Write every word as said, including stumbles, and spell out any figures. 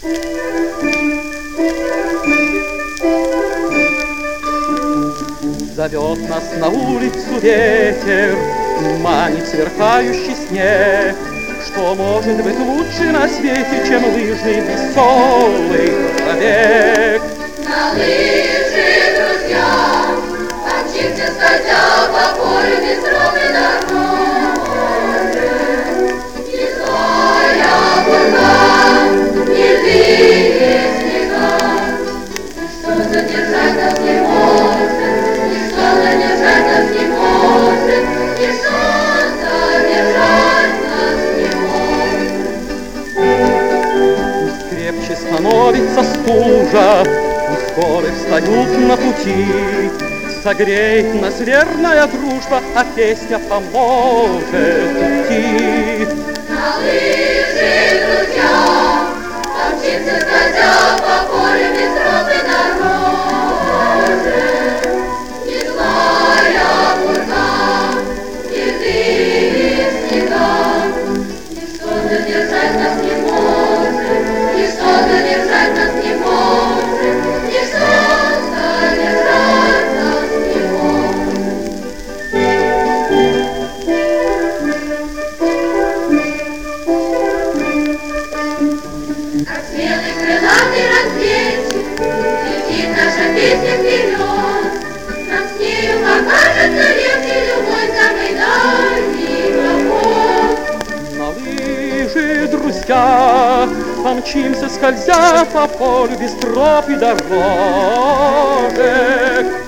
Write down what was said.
Зовет нас на улицу ветер, манит сверкающий снег. Что может быть лучше на свете, чем лыжный веселый пробег? На лыжи, друзья, помчимся, скользя по полю бескровной дороги. Не злая бурна, не злые снега, ничто задержать нас не может, ничто задержать нас не может, ничто задержать нас не может. Пусть крепче становится стужа, пусть горы встают на пути, согреет нас верная дружба, а песня поможет идти. На лыжи, друзья, помчимся, скользя по полю бескровной дороги. Не злая бурна, не злые снега, ничто задержать нас не может, ничто задержать нас не может, ничто задержать нас не может. Как смелый крылатый разведчик летит наша песня вперед. Нам с нею покажется легче любой самый дальний проход. На лыжи, друзья, помчимся, скользя по полю без троп и дорожек.